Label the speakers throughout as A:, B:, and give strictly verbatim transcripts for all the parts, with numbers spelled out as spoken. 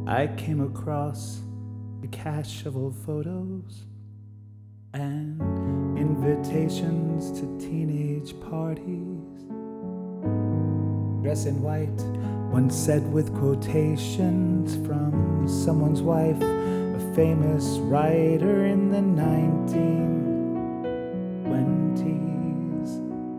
A: I came across a cache of old photos and invitations to teenage parties. Dress in white, one said with quotations from someone's wife, a famous writer in the nineteen twenties.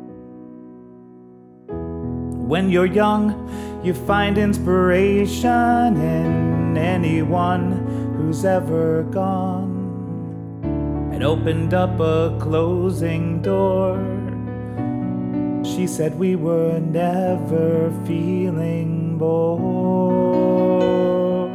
A: When you're young, you find inspiration in anyone who's ever gone and opened up a closing door. She said we were never feeling bored,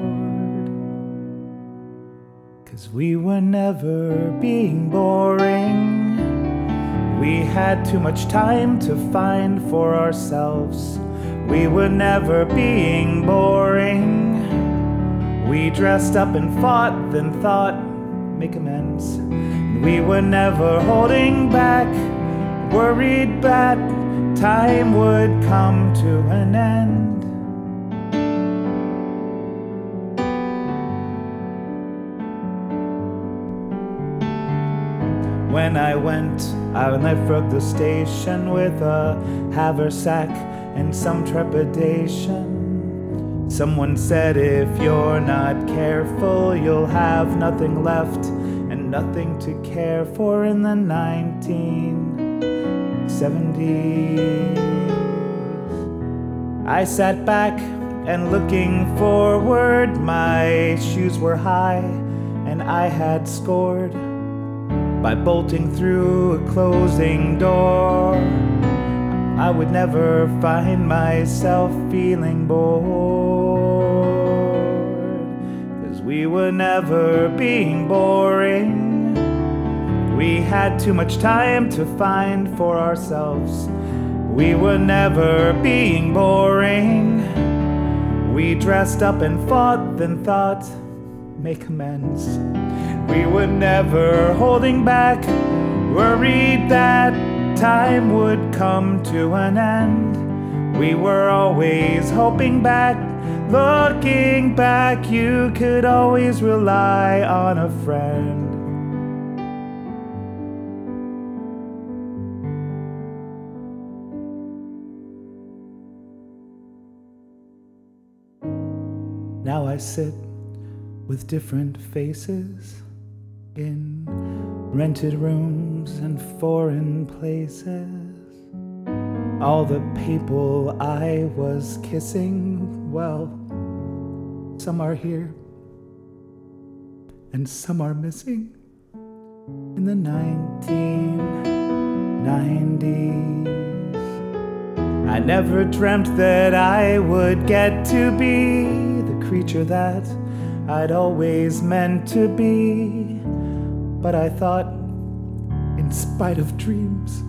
A: 'cause we were never being boring. We had too much time to find for ourselves. We were never being boring. We dressed up and fought, then thought, make amends. We were never holding back, worried that time would come to an end. When I went, I left from the station with a haversack and some trepidation. Someone said if you're not careful, you'll have nothing left and nothing to care for in the nineteen seventies. I sat back and looking forward, my shoes were high and I had scored by bolting through a closing door. I would never find myself feeling bored, 'cause we were never being boring. We had too much time to find for ourselves. We were never being boring. We dressed up and fought, then thought, make amends. We were never holding back, worried that time would come to an end. We were always hoping back, looking back, you could always rely on a friend. Now I sit with different faces in rented rooms and foreign places. All the people I was kissing, well, some are here and some are missing. In the nineteen nineties, I never dreamt that I would get to be the creature that I'd always meant to be. But I thought, in spite of dreams,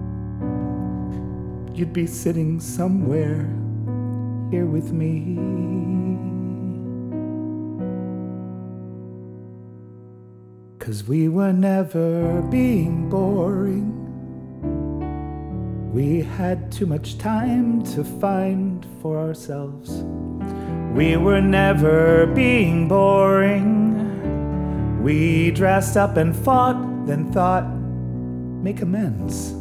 A: you'd be sitting somewhere here with me. 'Cause we were never being boring. We had too much time to find for ourselves. We were never being boring. We dressed up and fought, then thought, make amends.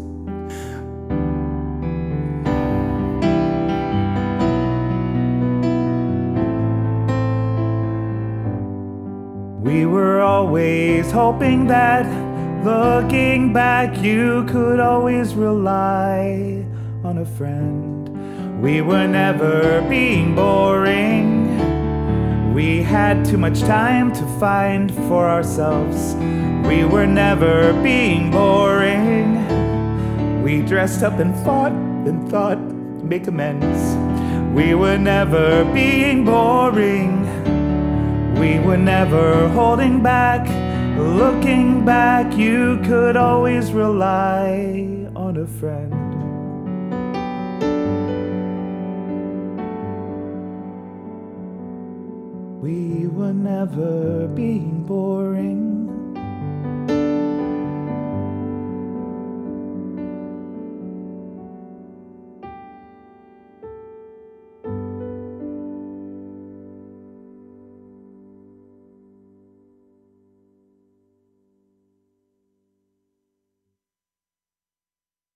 A: We were always hoping that, looking back, you could always rely on a friend. We were never being boring. We had too much time to find for ourselves. We were never being boring. We dressed up and fought, then thought, make amends. We were never being boring. We were never holding back, looking back, you could always rely on a friend. We were never being boring.